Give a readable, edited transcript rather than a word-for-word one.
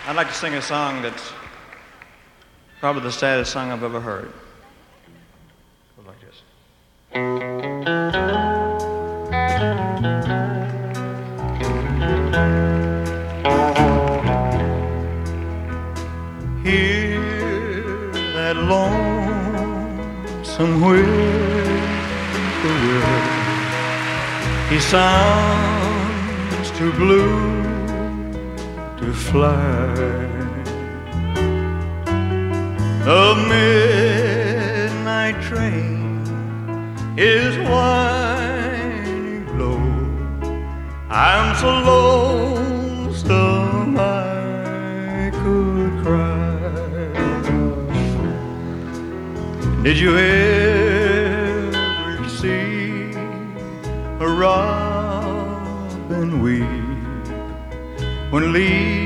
I'd like to sing a song that's probably the saddest song I've ever heard. Goes like this. Hear that lonesome whippoorwill. He sounds too blue to fly. The midnight train is winding low. I'm so lonesome I could cry. Did you ever see a robin weep when leaves